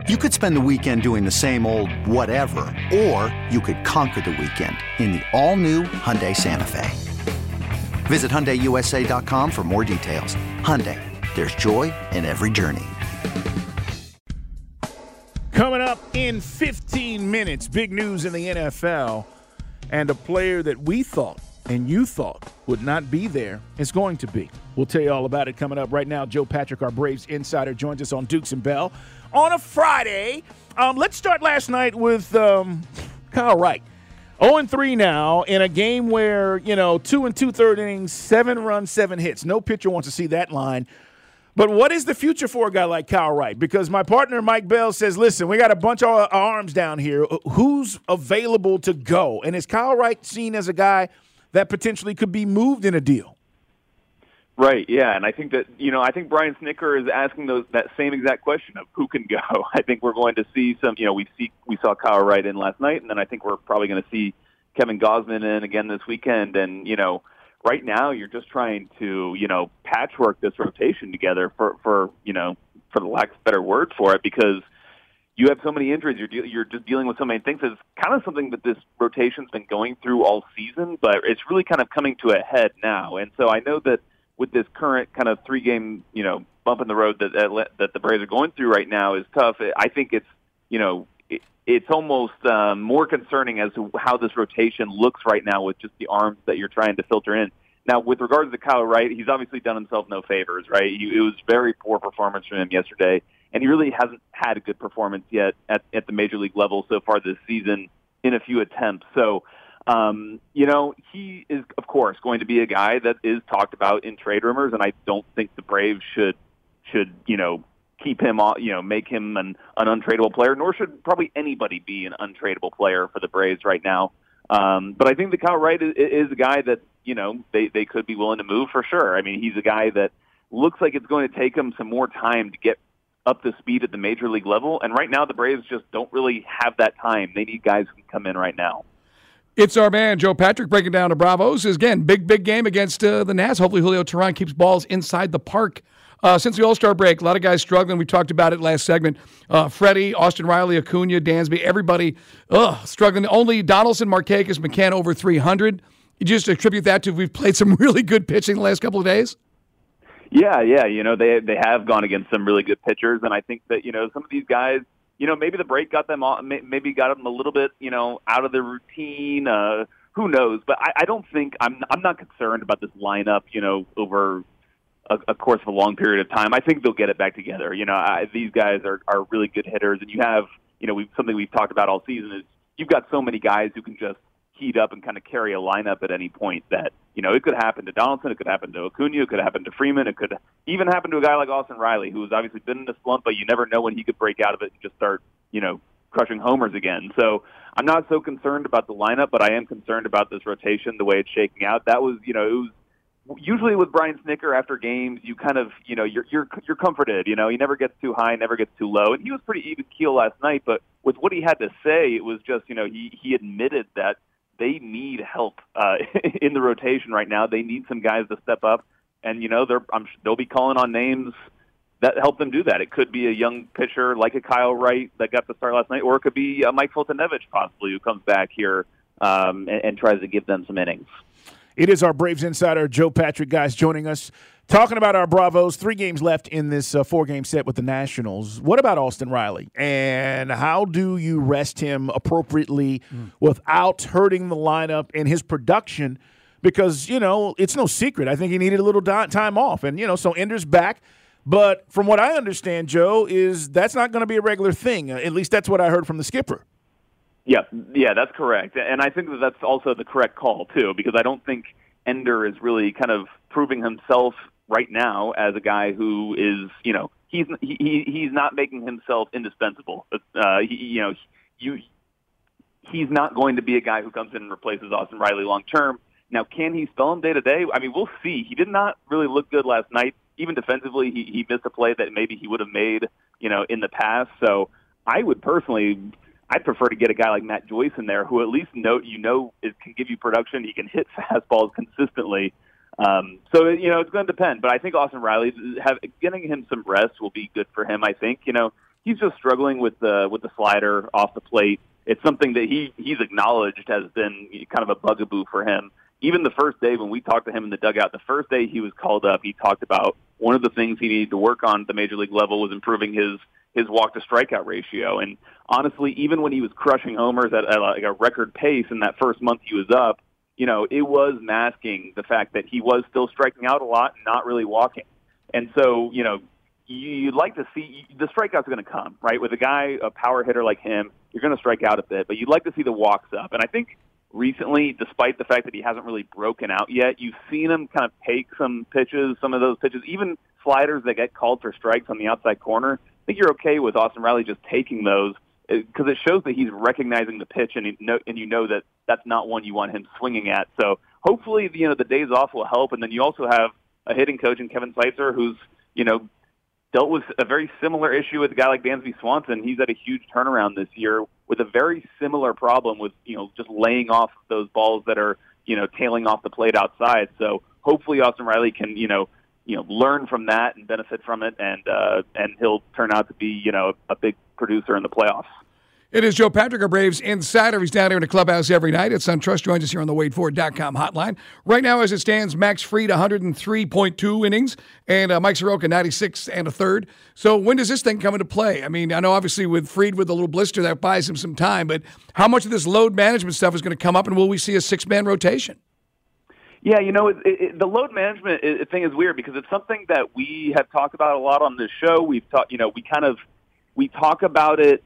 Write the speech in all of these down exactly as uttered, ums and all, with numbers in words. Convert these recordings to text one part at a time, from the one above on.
You could spend the weekend doing the same old whatever, or you could conquer the weekend in the all-new Hyundai Santa Fe. Visit Hyundai U S A dot com for more details. Hyundai, there's joy in every journey. Coming up in fifteen minutes, big news in the N F L, and a player that we thought and you thought would not be there is going to be. We'll tell you all about it coming up right now. Joe Patrick, our Braves insider, joins us on Dukes and Bell on a Friday. Um, let's start last night with um, Kyle Wright. oh and three now in a game where, you know, two and two-third innings, seven runs, seven hits. No pitcher wants to see that line. But what is the future for a guy like Kyle Wright? Because my partner, Mike Bell, says, listen, we got a bunch of arms down here. Who's available to go? And is Kyle Wright seen as a guy that potentially could be moved in a deal? Right, yeah, and I think that, you know, I think Brian Snitker is asking those that same exact question of who can go. I think we're going to see some, you know, we see we saw Kyle Wright in last night, and then I think we're probably going to see Kevin Gausman in again this weekend. And, you know, right now you're just trying to, you know, patchwork this rotation together for, for you know, for the lack of better word for it, because you have so many injuries. You're de- you're just dealing with so many things. It's kind of something that this rotation's been going through all season, but it's really kind of coming to a head now. And so I know that with this current kind of three-game, you know, bump in the road that that, that the Braves are going through right now is tough. I think it's, you know, it, it's almost um, more concerning as to how this rotation looks right now with just the arms that you're trying to filter in. Now, with regards to Kyle Wright, he's obviously done himself no favors, right? He, it was very poor performance from him yesterday, and he really hasn't had a good performance yet at, at the major league level so far this season in a few attempts. So, Um, you know, he is, of course, going to be a guy that is talked about in trade rumors, and I don't think the Braves should, should you know, keep him, you know, make him an, an untradeable player, nor should probably anybody be an untradeable player for the Braves right now. Um, but I think that Kyle Wright is, is a guy that, you know, they, they could be willing to move for sure. I mean, he's a guy that looks like it's going to take him some more time to get up to speed at the major league level, and right now the Braves just don't really have that time. They need guys who can come in right now. It's our man, Joe Patrick, breaking down the Bravos. Again, big, big game against uh, the Nats. Hopefully Julio Teheran keeps balls inside the park. Uh, since the All-Star break, a lot of guys struggling. We talked about it last segment. Uh, Freddie, Austin Riley, Acuna, Dansby, everybody ugh, struggling. Only Donaldson, Markakis, McCann over three hundred. You just attribute that to we've played some really good pitching the last couple of days? Yeah, yeah. You know, they they have gone against some really good pitchers, and I think that, you know, some of these guys, you know, maybe the break got them all, maybe got them a little bit, you know, out of the routine. Uh, who knows? But I, I don't think I'm. I'm not concerned about this lineup. You know, over a, a course of a long period of time. I think they'll get it back together. You know, I, these guys are, are really good hitters, and you have, you know, we something we've talked about all season is you've got so many guys who can just heat up and kind of carry a lineup at any point that, you know, it could happen to Donaldson, it could happen to Acuna, it could happen to Freeman, it could even happen to a guy like Austin Riley, who has obviously been in a slump, but you never know when he could break out of it and just start, you know, crushing homers again. So I'm not so concerned about the lineup, but I am concerned about this rotation, the way it's shaking out. That was, you know, it was usually with Brian Snitker after games, you kind of, you know, you're you're you're comforted. You know, he never gets too high, never gets too low, and he was pretty even keel last night. But with what he had to say, it was just, you know, he he admitted that they need help uh, in the rotation right now. They need some guys to step up, and you know, they're I'm, they'll be calling on names that help them do that. It could be a young pitcher like a Kyle Wright that got the start last night, or it could be uh, Mike Foltynewicz possibly, who comes back here um, and, and tries to give them some innings. It is our Braves insider, Joe Patrick, guys, joining us, talking about our Bravos. Three games left in this uh, four-game set with the Nationals. What about Austin Riley? And how do you rest him appropriately mm. without hurting the lineup and his production? Because, you know, it's no secret. I think he needed a little di- time off. And, you know, so Ender's back. But from what I understand, Joe, is that's not going to be a regular thing. At least that's what I heard from the skipper. Yeah, yeah, that's correct. And I think that that's also the correct call, too, because I don't think Ender is really kind of proving himself right now as a guy who is, you know, he's he, he's not making himself indispensable. Uh, he, you know, you he's not going to be a guy who comes in and replaces Austin Riley long term. Now, can he spell him day to day? I mean, we'll see. He did not really look good last night. Even defensively, he, he missed a play that maybe he would have made, you know, in the past. So I would personally, I'd prefer to get a guy like Matt Joyce in there, who at least know you know it can give you production. He can hit fastballs consistently. Um, so you know it's going to depend. But I think Austin Riley have, getting him some rest will be good for him. I think you know he's just struggling with the with the slider off the plate. It's something that he he's acknowledged has been kind of a bugaboo for him. Even the first day when we talked to him in the dugout, the first day he was called up, he talked about one of the things he needed to work on at the major league level was improving his his walk to strikeout ratio. And honestly, even when he was crushing homers at, at like a record pace in that first month he was up, you know, it was masking the fact that he was still striking out a lot and not really walking. And so, you know, you'd like to see the strikeouts are going to come, right? With a guy, a power hitter like him, you're going to strike out a bit, but you'd like to see the walks up. And I think recently, despite the fact that he hasn't really broken out yet, you've seen him kind of take some pitches, some of those pitches, even sliders that get called for strikes on the outside corner. I think you're okay with Austin Riley just taking those because it shows that he's recognizing the pitch, and, he know, and you know that that's not one you want him swinging at. So hopefully, you know, the days off will help. And then you also have a hitting coach in Kevin Seitzer who's, you know, dealt with a very similar issue with a guy like Dansby Swanson. He's had a huge turnaround this year with a very similar problem with, you know, just laying off those balls that are, you know, tailing off the plate outside. So hopefully Austin Riley can, you know, you know, learn from that and benefit from it, and uh, and he'll turn out to be, you know, a big producer in the playoffs. It is Joe Patrick, our Braves insider. He's down here in the clubhouse every night at SunTrust. Joins us here on the Wade Ford dot com hotline. Right now, as it stands, Max Fried, one hundred three point two innings, and uh, Mike Soroka, ninety-six and a third. So when does this thing come into play? I mean, I know obviously with Fried with a little blister, that buys him some time, but how much of this load management stuff is going to come up, and will we see a six-man rotation? Yeah, you know, it, it, the load management thing is weird because it's something that we have talked about a lot on this show. We've talked, you know, we kind of, we talk about it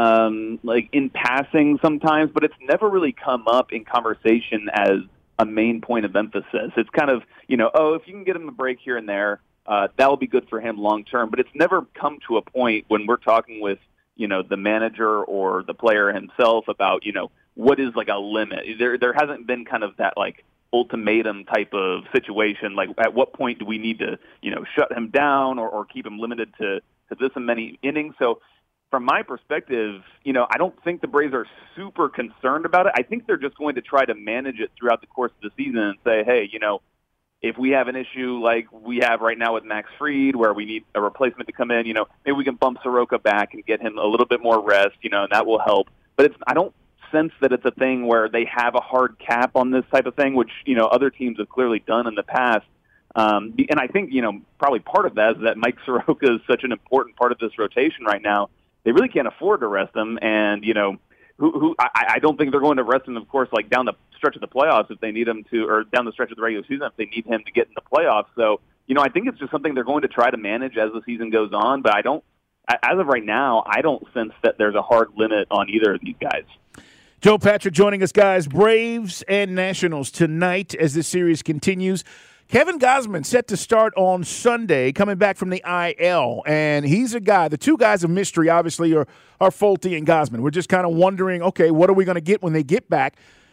um, like in passing sometimes, but it's never really come up in conversation as a main point of emphasis. It's kind of, you know, oh, if you can get him a break here and there, uh, that'll be good for him long term. But it's never come to a point when we're talking with, you know, the manager or the player himself about, you know, what is like a limit. There, there hasn't been kind of that like ultimatum type of situation. Like at what point do we need to, you know, shut him down or, or keep him limited to, to this and many innings? So from my perspective, you know, I don't think the Braves are super concerned about it. I think they're just going to try to manage it throughout the course of the season and say, hey, you know, if we have an issue like we have right now with Max Fried where we need a replacement to come in, you know, maybe we can bump Soroka back and get him a little bit more rest, you know, and that will help. But it's, I don't sense that it's a thing where they have a hard cap on this type of thing, which, you know, other teams have clearly done in the past. Um, and I think, you know, probably part of that is that Mike Soroka is such an important part of this rotation right now. They really can't afford to rest him. And, you know, who, who I, I don't think they're going to rest him, of course, like down the stretch of the playoffs if they need him to, or down the stretch of the regular season if they need him to get in the playoffs. So, you know, I think it's just something they're going to try to manage as the season goes on. But I don't, as of right now, I don't sense that there's a hard limit on either of these guys. Joe Patrick joining us, guys. Braves and Nationals tonight as this series continues. Kevin Gausman set to start on Sunday, coming back from the I L, and he's a guy. The two guys of mystery, obviously, are, are Folty and Gausman. We're just kind of wondering, okay, what are we going to get when they get back?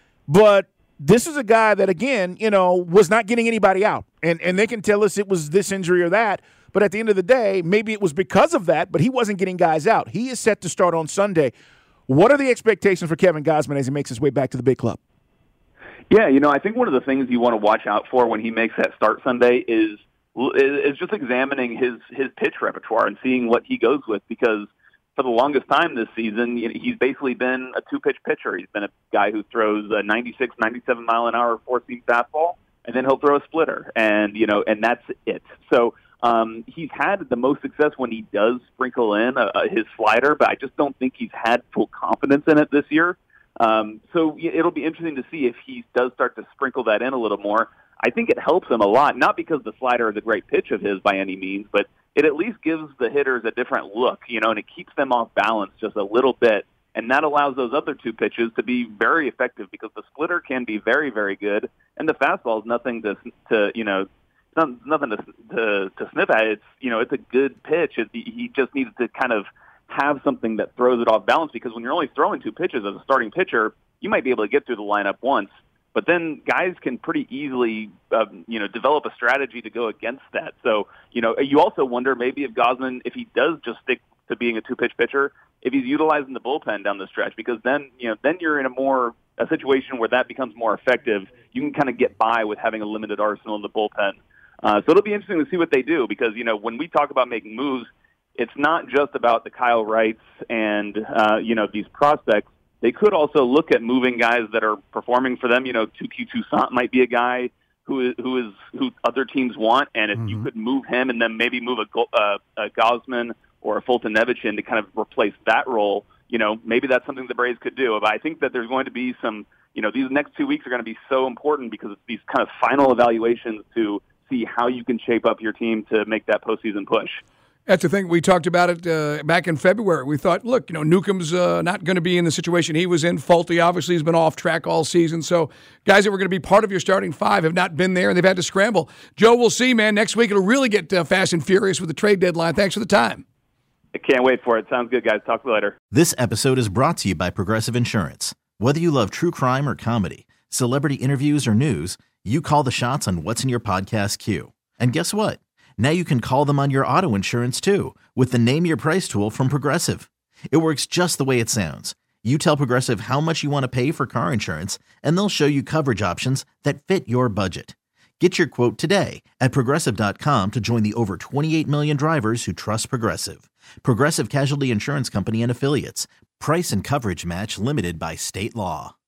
But this is a guy that, again, you know, was not getting anybody out, and and they can tell us it was this injury or that. But at the end of the day, maybe it was because of that, but he wasn't getting guys out. He is set to start on Sunday. What are the expectations for Kevin Gausman as he makes his way back to the big club? Yeah, you know, I think one of the things you want to watch out for when he makes that start Sunday is is just examining his his pitch repertoire and seeing what he goes with, because for the longest time this season, you know, he's basically been a two-pitch pitcher. He's been a guy who throws a ninety-six, ninety-seven mile an hour four-seam fastball, and then he'll throw a splitter, and you know, and that's it. So um, he's had the most success when he does sprinkle in uh, his slider, but I just don't think he's had full confidence in it this year. Um, so it'll be interesting to see if he does start to sprinkle that in a little more. I think it helps him a lot, not because the slider is a great pitch of his by any means, but it at least gives the hitters a different look, you know, and it keeps them off balance just a little bit. And that allows those other two pitches to be very effective, because the splitter can be very, very good, and the fastball is nothing to, to you know, not, nothing to, to to sniff at. It's, you know, it's a good pitch. It, he just needs to kind of have something that throws it off balance, because when you're only throwing two pitches as a starting pitcher, you might be able to get through the lineup once, but then guys can pretty easily, uh, you know, develop a strategy to go against that. So, you know, you also wonder maybe if Gausman, if he does just stick to being a two-pitch pitcher, if he's utilizing the bullpen down the stretch, because then, you know, then you're in a more a situation where that becomes more effective. You can kind of get by with having a limited arsenal in the bullpen. Uh, so it'll be interesting to see what they do, because, you know, when we talk about making moves, it's not just about the Kyle Wrights and, uh, you know, these prospects. They could also look at moving guys that are performing for them. You know, Tuki Toussaint might be a guy who is, who is who other teams want, and if mm-hmm. you could move him and then maybe move a, uh, a Gosman or a Fulton Nevichin to kind of replace that role, you know, maybe that's something the Braves could do. But I think that there's going to be some, you know, these next two weeks are going to be so important because it's these kind of final evaluations to see how you can shape up your team to make that postseason push. That's the thing. We talked about it uh, back in February. We thought, look, you know, Newcomb's uh, not going to be in the situation he was in. Folty obviously has been off track all season. So guys that were going to be part of your starting five have not been there, and they've had to scramble. Joe, we'll see, man. Next week it'll really get uh, fast and furious with the trade deadline. Thanks for the time. I can't wait for it. Sounds good, guys. Talk to you later. This episode is brought to you by Progressive Insurance. Whether you love true crime or comedy, celebrity interviews or news, you call the shots on what's in your podcast queue. And guess what? Now you can call them on your auto insurance, too, with the Name Your Price tool from Progressive. It works just the way it sounds. You tell Progressive how much you want to pay for car insurance, and they'll show you coverage options that fit your budget. Get your quote today at Progressive dot com to join the over twenty-eight million drivers who trust Progressive. Progressive Casualty Insurance Company and Affiliates. Price and coverage match limited by state law.